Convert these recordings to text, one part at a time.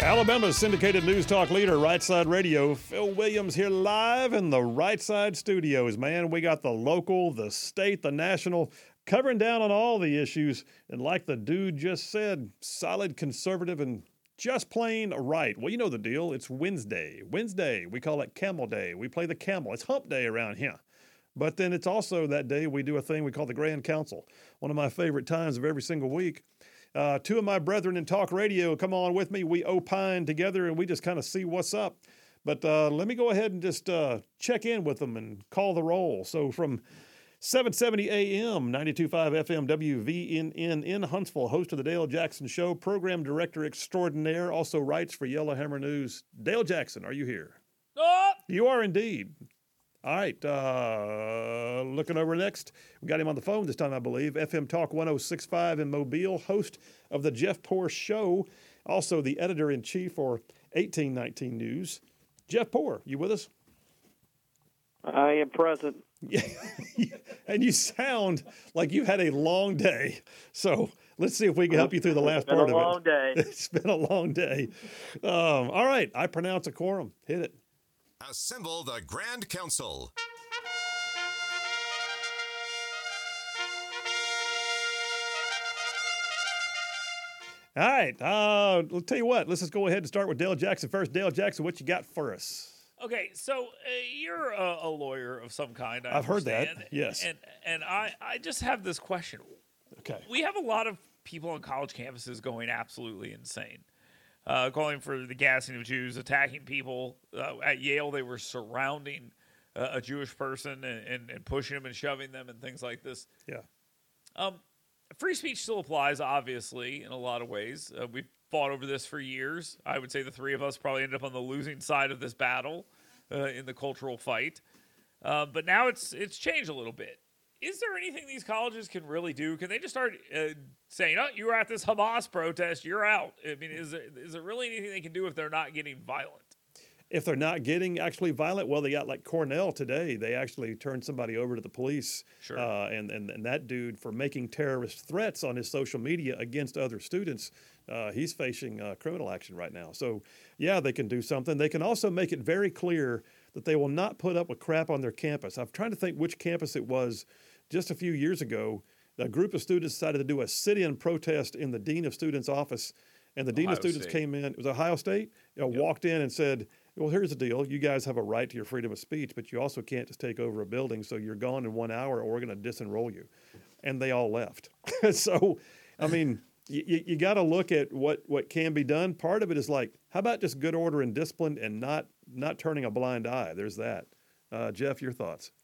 Alabama's syndicated news talk leader, Right Side Radio. Phil Williams here live in the Right Side studios. Man, we got the local, the state, the national, covering down on all the issues. And like the dude just said, solid conservative and just plain right. Well, you know the deal. It's Wednesday. Wednesday, we call it Camel Day. We play the camel. It's hump day around here. But then it's also that day we do a thing we call the Grand Council. One of my favorite times of every single week. Two of my brethren in talk radio come on with me. We opine together and we just kind of see what's up. But let me go ahead and just check in with them and call the roll. So from 770 AM, 92.5 FM, WVNN in Huntsville, host of the Dale Jackson Show, program director extraordinaire, also writes for Yellowhammer News. Dale Jackson, are you here? You are indeed. All right, looking over next, we got him on the phone this time, I believe. FM Talk 106.5 in Mobile, host of the Jeff Poor Show, also the editor-in-chief for 1819 News. Jeff Poor, you with us? I am present. Yeah, and you sound like you had a long day. So let's see if we can help you through the last part of it. It's been a long day. It's been a long day. All right, I pronounce a quorum. Hit it. Assemble the Grand Council. All right. I'll tell you what. Let's just go ahead and start with Dale Jackson first. Dale Jackson, what you got for us? Okay, so you're a lawyer of some kind. I've heard that, yes. And I just have this question. Okay. We have a lot of people on college campuses going absolutely insane. Calling for the gassing of Jews, attacking people. At Yale, they were surrounding a Jewish person and pushing them and shoving them and things like this. Yeah. Free speech still applies, obviously, in a lot of ways. We've fought over this for years. I would say the three of us probably ended up on the losing side of this battle in the cultural fight. But now it's changed a little bit. Is there anything these colleges can really do? Can they just start saying, "Oh, you were at this Hamas protest, you're out"? I mean, is there really anything they can do if they're not getting violent? If they're not getting actually violent, well, they got like Cornell today. They actually turned somebody over to the police. Sure. And that dude, for making terrorist threats on his social media against other students, he's facing criminal action right now. So, yeah, they can do something. They can also make it very clear that they will not put up with crap on their campus. I'm trying to think which campus it was. Just a few years ago, a group of students decided to do a sit-in protest in the Dean of Students' office, and the Dean of Students came in. It was Ohio State. Walked in and said, well, here's the deal. You guys have a right to your freedom of speech, but you also can't just take over a building, so you're gone in 1 hour or we're going to disenroll you. And they all left. So, I mean, you got to look at what can be done. Part of it is like, how about just good order and discipline and not turning a blind eye? There's that. Jeff, your thoughts?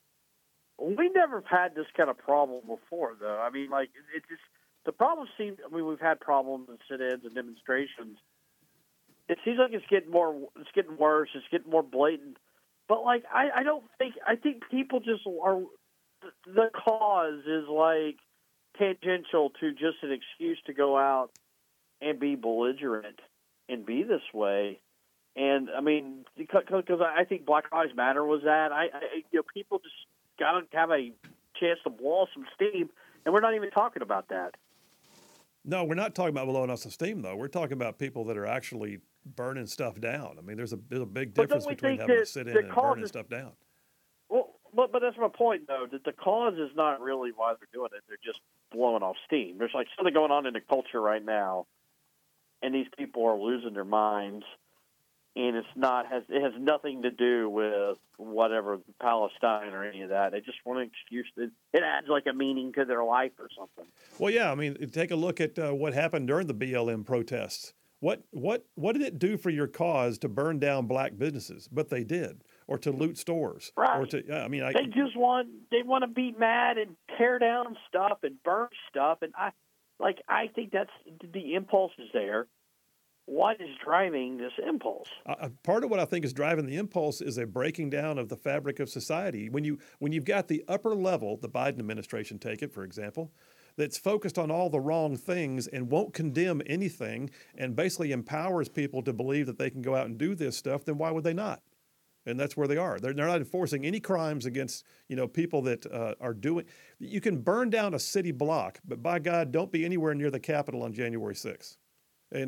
We never had this kind of problem before, though. I mean, like, it just, the problem seems, I mean, we've had problems in sit-ins and demonstrations. It seems like it's getting worse, it's getting more blatant. But, like, I think people just are, the cause is, like, tangential to just an excuse to go out and be belligerent and be this way. And, I mean, because I think Black Lives Matter was that. People just got to have a chance to blow off some steam, and we're not even talking about that. No, we're not talking about blowing off some steam, though. We're talking about people that are actually burning stuff down. I mean, there's a big difference between having to sit in and burning stuff down. Well, but that's my point, though, that the cause is not really why they're doing it. They're just blowing off steam. There's like something going on in the culture right now, and these people are losing their minds. And it has nothing to do with whatever Palestine or any of that. They just want an excuse. It adds like a meaning to their life or something. Well, yeah. I mean, take a look at what happened during the BLM protests. What did it do for your cause to burn down black businesses? But they did, or to loot stores, right? Or to they just want to be mad and tear down stuff and burn stuff. And I think that's the impulse is there. What is driving this impulse? Part of what I think is driving the impulse is a breaking down of the fabric of society. When you've got the upper level, the Biden administration, take it for example, that's focused on all the wrong things and won't condemn anything and basically empowers people to believe that they can go out and do this stuff, then why would they not? And that's where they are. They're not enforcing any crimes against people that are doing. You can burn down a city block, but by God, don't be anywhere near the Capitol on January 6th. And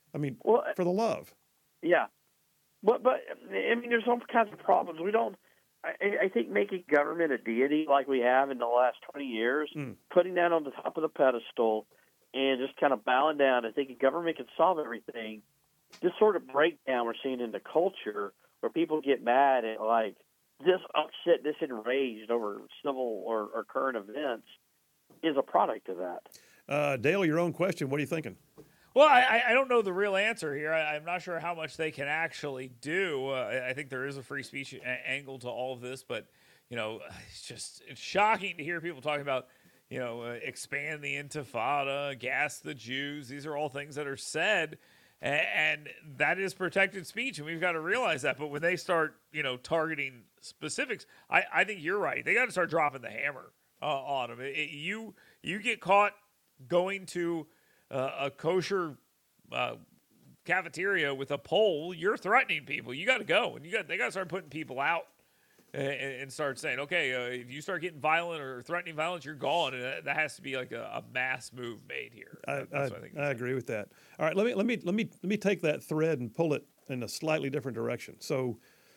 I mean, Well, for the love. yeah. But I mean, there's all kinds of problems. We don't. I think making government a deity like we have in the last 20 years, putting that on the top of the pedestal, and just kind of bowing down and thinking government can solve everything. This sort of breakdown we're seeing in the culture, where people get mad and like this upset, this enraged over civil or current events, is a product of that. Dale, your own question. What are you thinking? Well, I don't know the real answer here. I'm not sure how much they can actually do. I think there is a free speech angle to all of this, but it's shocking to hear people talking about expand the Intifada, gas the Jews. These are all things that are said, and that is protected speech, and we've got to realize that. But when they start targeting specifics, I think you're right. They got to start dropping the hammer on them. You get caught going to a kosher cafeteria with a pole, you're threatening people. You got to go, and they got to start putting people out and start saying, okay, if you start getting violent or threatening violence, you're gone. And that has to be like a mass move made here. That's what I think. I agree with that. All right, let me take that thread and pull it in a slightly different direction. So,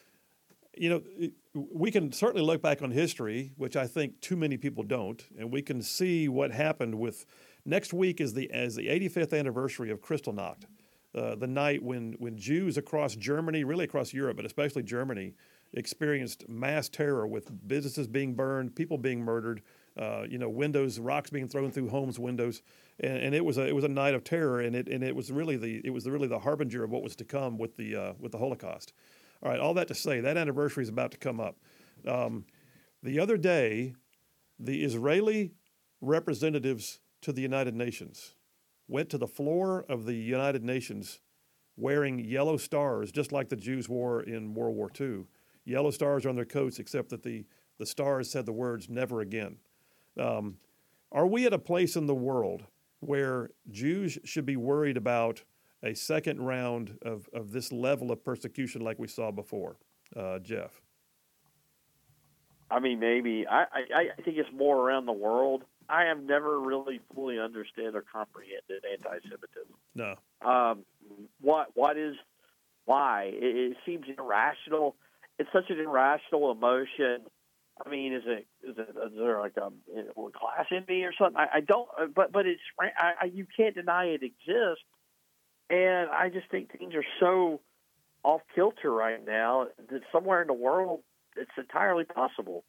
we can certainly look back on history, which I think too many people don't, and we can see what happened with. Next week is the 85th anniversary of Kristallnacht, the night when Jews across Germany, really across Europe, but especially Germany, experienced mass terror with businesses being burned, people being murdered, windows, rocks being thrown through homes' windows, and it was a night of terror, and it was really the harbinger of what was to come with the Holocaust. All right, all that to say, that anniversary is about to come up. The other day, the Israeli representatives to the United Nations went to the floor of the United Nations wearing yellow stars, just like the Jews wore in World War II. Yellow stars are on their coats, except that the stars said the words "never again." Are we at a place in the world where Jews should be worried about a second round of this level of persecution like we saw before? Jeff? I mean, maybe. I think it's more around the world. I have never really fully understood or comprehended anti-Semitism. No. Why? It seems irrational. It's such an irrational emotion. I mean, is there like a class envy or something? I don't. But it's you can't deny it exists. And I just think things are so off kilter right now that somewhere in the world it's entirely possible.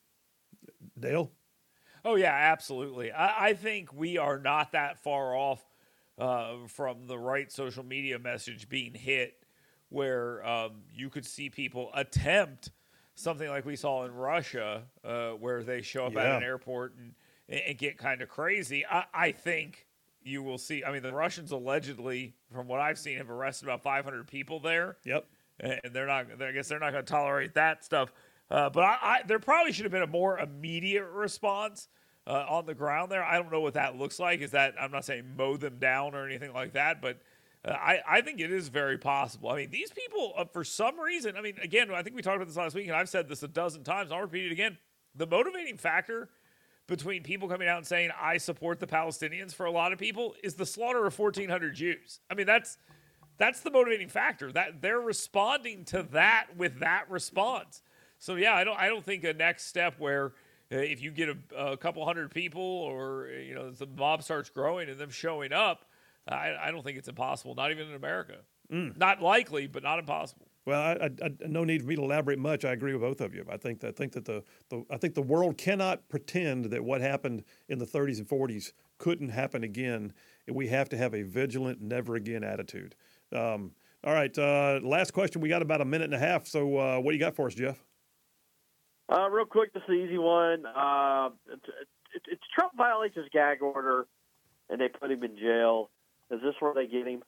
Dale? Oh, yeah, absolutely. I think we are not that far off from the right social media message being hit where you could see people attempt something like we saw in Russia where they show up at an airport and get kind of crazy. I think you will see. I mean, the Russians allegedly, from what I've seen, have arrested about 500 people there. Yep. And I guess they're not going to tolerate that stuff. But there probably should have been a more immediate response on the ground there. I don't know what that looks like. I'm not saying mow them down or anything like that, but I think it is very possible. I mean, these people, for some reason, I mean, again, I think we talked about this last week, and I've said this a dozen times. I'll repeat it again. The motivating factor between people coming out and saying, I support the Palestinians, for a lot of people, is the slaughter of 1,400 Jews. I mean, that's the motivating factor. That they're responding to that with that response. So yeah, I don't think a next step where if you get a couple hundred people or the mob starts growing and them showing up, I don't think it's impossible. Not even in America. Not likely, but not impossible. Well, I no need for me to elaborate much. I agree with both of you. I think that the world cannot pretend that what happened in the 30s and 40s couldn't happen again. We have to have a vigilant, never again attitude. All right, last question. We got about a minute and a half. So what do you got for us, Jeff? Real quick, this is an easy one. It's Trump violates his gag order, and they put him in jail. Is this where they get him?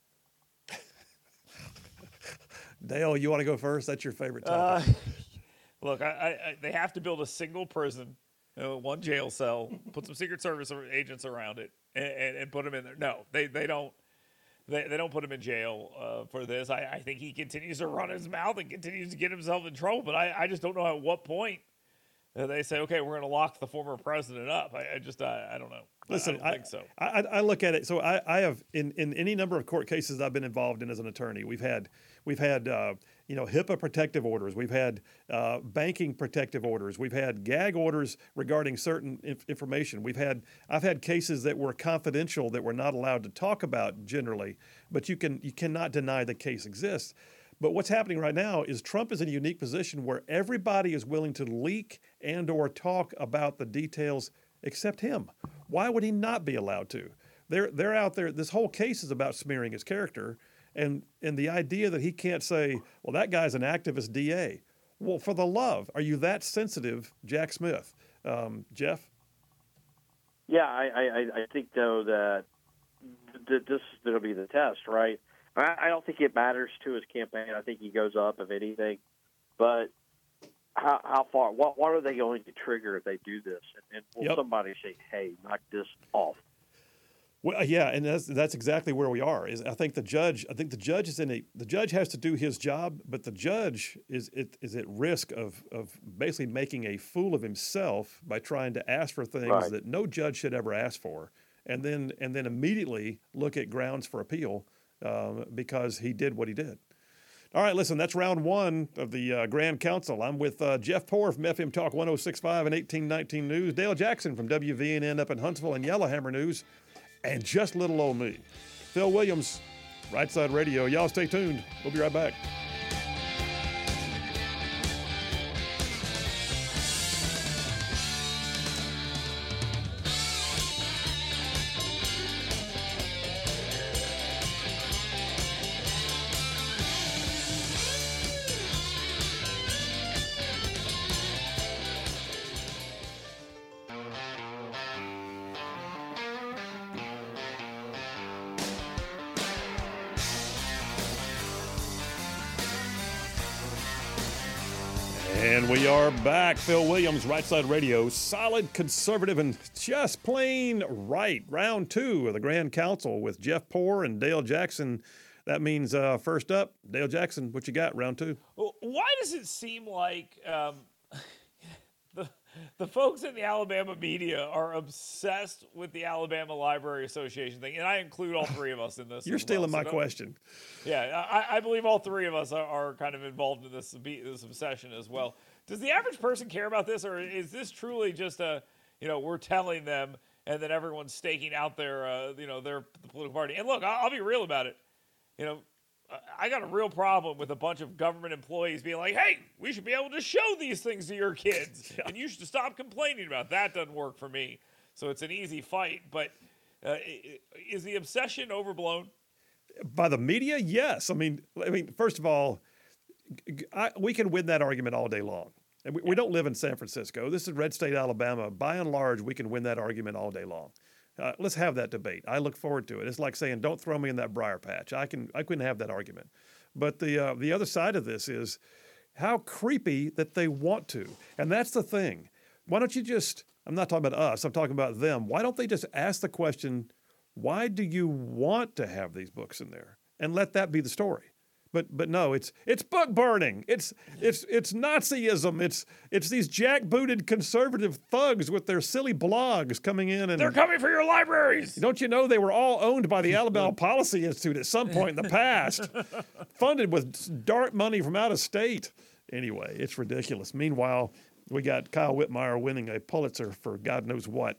Dale, you want to go first? That's your favorite topic. Look, they have to build a single prison, one jail cell, put some Secret Service agents around it, and put him in there. No, they don't. They don't put him in jail for this. I think he continues to run his mouth and continues to get himself in trouble. But I just don't know at what point and they say, okay, we're going to lock the former president up. I don't know. Listen, I don't think so. I look at it. So I have in any number of court cases I've been involved in as an attorney. We've had HIPAA protective orders. We've had banking protective orders. We've had gag orders regarding certain information. I've had cases that were confidential that we're not allowed to talk about generally, but you cannot deny the case exists. But what's happening right now is Trump is in a unique position where everybody is willing to leak and or talk about the details except him. Why would he not be allowed to? They're out there. This whole case is about smearing his character, and the idea that he can't say, well, that guy's an activist DA. Well, for the love, are you that sensitive, Jack Smith? Jeff? Yeah, I think, though, that this is going to be the test, right? I don't think it matters to his campaign. I think he goes up, if anything. But how far? What are they going to trigger if they do this? And will somebody say, "Hey, knock this off"? Well, yeah, and that's exactly where we are. I think the judge the judge has to do his job, but the judge is at risk of basically making a fool of himself by trying to ask for things that no judge should ever ask for, and then immediately look at grounds for appeal. Because he did what he did. All right, listen, that's round one of the Grand Council. I'm with Jeff Poor from FM Talk 106.5 and 1819 News, Dale Jackson from WVNN up in Huntsville and Yellowhammer News, and just little old me, Phil Williams, Right Side Radio. Y'all stay tuned. We'll be right back. And we are back. Phil Williams, Right Side Radio, solid, conservative, and just plain right. Round two of the Grand Council with Jeff Poor and Dale Jackson. That means first up, Dale Jackson, what you got, round two? Well, why does it seem like the folks in the Alabama media are obsessed with the Alabama Library Association thing? And I include all three of us in this. You're stealing my question. Yeah, I believe all three of us are kind of involved in this obsession as well. Does the average person care about this, or is this truly just we're telling them and then everyone's staking out their political party? And look, I'll be real about it. I got a real problem with a bunch of government employees being like, hey, we should be able to show these things to your kids, and you should stop complaining about it. That doesn't work for me. So it's an easy fight. But is the obsession overblown? By the media, yes. I mean, first of all, we can win that argument all day long. And we don't live in San Francisco. This is red state Alabama. By and large, we can win that argument all day long. Let's have that debate. I look forward to it. It's like saying, don't throw me in that briar patch. I can have that argument. But the other side of this is how creepy that they want to. And that's the thing. Why don't you just, I'm not talking about us, I'm talking about them. Why don't they just ask the question, why do you want to have these books in there? And let that be the story. But no, it's book burning. It's Nazism. It's these jackbooted conservative thugs with their silly blogs coming in, and they're coming for your libraries. Don't you know they were all owned by the Alabama Policy Institute at some point in the past, funded with dark money from out of state. Anyway, it's ridiculous. Meanwhile, we got Kyle Whitmire winning a Pulitzer for God knows what.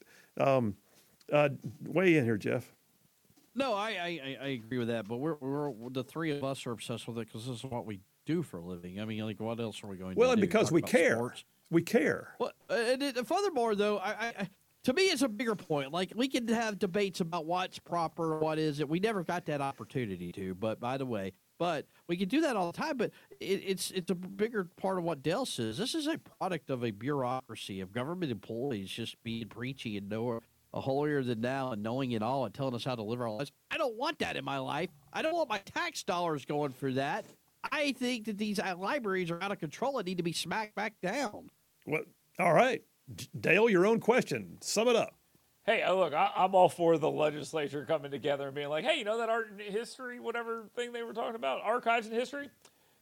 Weigh in here, Jeff. No, I agree with that, but we're the three of us are obsessed with it because this is what we do for a living. I mean, like, what else are we going to do? Well, and because we care. Sports? We care. Well, furthermore, though, to me, it's a bigger point. Like, we can have debates about what's proper, what isn't. We never got that opportunity to, but by the way, we can do that all the time, but it's a bigger part of what Dale says. This is a product of a bureaucracy of government employees just being preachy and a holier than thou and knowing it all and telling us how to live our lives. I don't want that in my life. I don't want my tax dollars going for that. I think that these libraries are out of control and need to be smacked back down. Well, all right. Dale, your own question. Sum it up. Hey, look, I'm all for the legislature coming together and being like, hey, that art and history, whatever thing they were talking about, archives and history,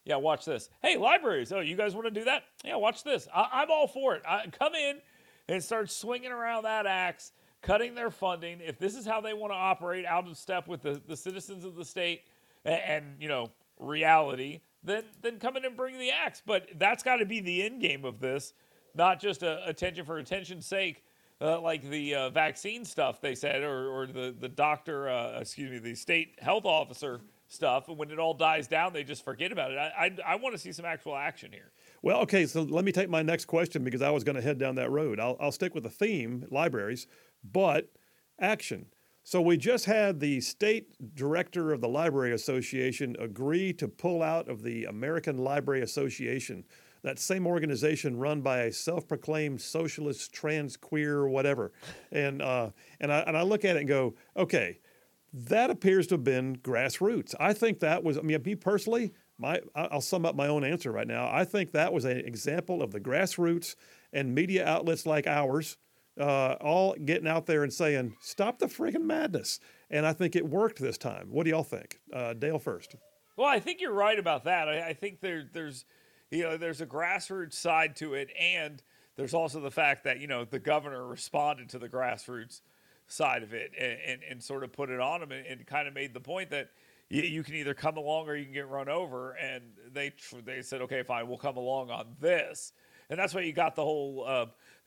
Yeah, watch this. Hey, libraries. Oh, you guys want to do that? Yeah, watch this. I'm all for it. Come in and start swinging around that axe, cutting their funding. If this is how they want to operate, out of step with the citizens of the state and reality, then come in and bring the axe. But that's got to be the end game of this, not just attention for attention's sake, like the vaccine stuff they said, or the doctor, the state health officer stuff. And when it all dies down, they just forget about it. I want to see some actual action here. Well, okay, so let me take my next question because I was going to head down that road. I'll stick with the theme, libraries, but action. So we just had the state director of the Library Association agree to pull out of the American Library Association, that same organization run by a self-proclaimed socialist, trans, queer, whatever. And I look at it and go, okay, that appears to have been grassroots. I think that was, me personally, I'll sum up my own answer right now. I think that was an example of the grassroots and media outlets like ours all getting out there and saying, stop the friggin' madness. And I think it worked this time. What do y'all think? Dale first. Well, I think you're right about that. I think there's a grassroots side to it, and there's also the fact that, the governor responded to the grassroots side of it and sort of put it on him and kind of made the point that you can either come along or you can get run over. And they said, okay, fine, we'll come along on this. And that's why you got the whole,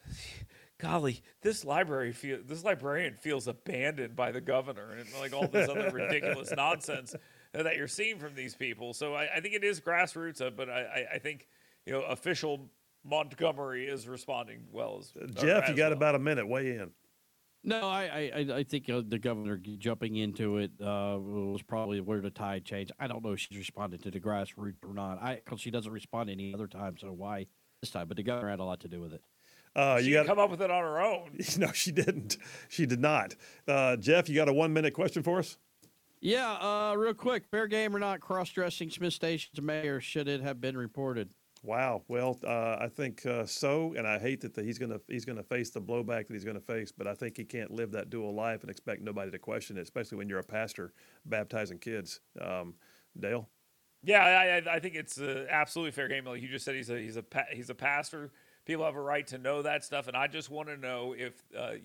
golly, this librarian feels abandoned by the governor and like all this other ridiculous nonsense that you're seeing from these people. So I think it is grassroots, but I think, official Montgomery is responding well. Jeff, you got about a minute. Weigh in. No, I think the governor jumping into it was probably where the tide changed. I don't know if she's responded to the grassroots or not. Because she doesn't respond any other time, so why this time? But the governor had a lot to do with it. She didn't come up with it on her own. No, she didn't. She did not. Jeff, you got a 1-minute question for us? Yeah, real quick. Fair game or not, cross-dressing Smith Station's mayor, should it have been reported? Wow. Well, I think so, and I hate that he's going to face the blowback that he's going to face. But I think he can't live that dual life and expect nobody to question it, especially when you're a pastor baptizing kids. Dale. Yeah, I think it's absolutely fair game. Like you just said, he's a pastor. People have a right to know that stuff, and I just want to know if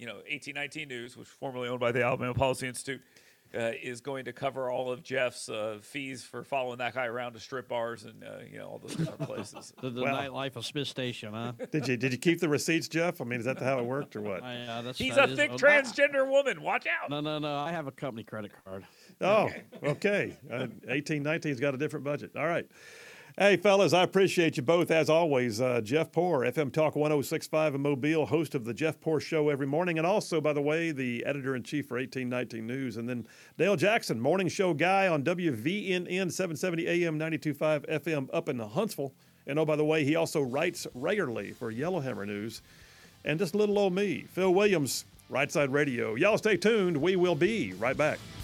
1819 News, which is formerly owned by the Alabama Policy Institute, is going to cover all of Jeff's fees for following that guy around to strip bars and all those different places. the nightlife of Smith Station, huh? Did you keep the receipts, Jeff? I mean, is that how it worked or what? He's a thick transgender woman. Watch out. No. I have a company credit card. Oh, okay. 1819's got a different budget. All right. Hey, fellas, I appreciate you both, as always. Jeff Poor, FM Talk 106.5 in Mobile, host of the Jeff Poor Show every morning, and also, by the way, the editor-in-chief for 1819 News. And then Dale Jackson, morning show guy on WVNN 770 AM 92.5 FM up in Huntsville. And, oh, by the way, he also writes regularly for Yellowhammer News. And just little old me, Phil Williams, Right Side Radio. Y'all stay tuned. We will be right back.